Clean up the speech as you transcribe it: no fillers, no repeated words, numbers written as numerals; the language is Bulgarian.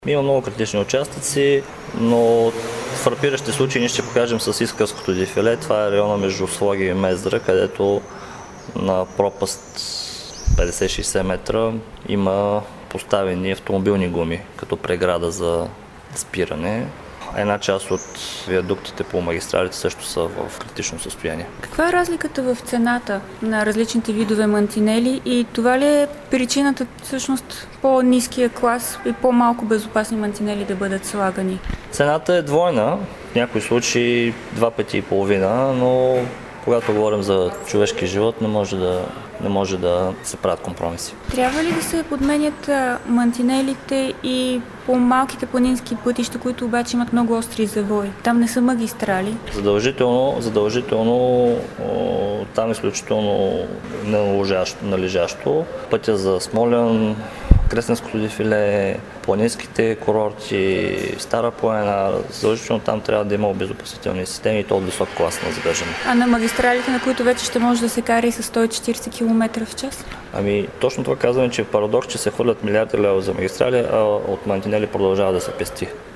Има много критични участъци, но фрапиращи случаи ние ще покажем с Искърското дефиле. Това е района между Своге и Мездра, където на пропаст 50-60 метра има поставени автомобилни гуми като преграда за спиране. Една част от виадуктите по магистралите също са в критично състояние. Каква е разликата в цената на различните видове мантинели и това ли е причината всъщност по-ниския клас и по-малко безопасни мантинели да бъдат слагани? Цената е двойна, в някои случаи 2 пъти и половина, но когато говорим за човешки живот, не може да се правят компромиси. Трябва ли да се подменят мантинелите и по малките планински пътища, които обаче имат много остри завои? Там не са магистрали. Задължително там е изключително належащо. Пътя за Смолян, Кресненското дефиле, планинските курорти, Стара планина, задължително там трябва да има обезопасителни системи и то от висок клас на задържане. А на магистралите, на които вече ще може да се кара и с 140 км в час? Точно това казваме, че е парадокс, че се хвърлят милиарди лева за магистрали, а от мантинели продължава да се пести.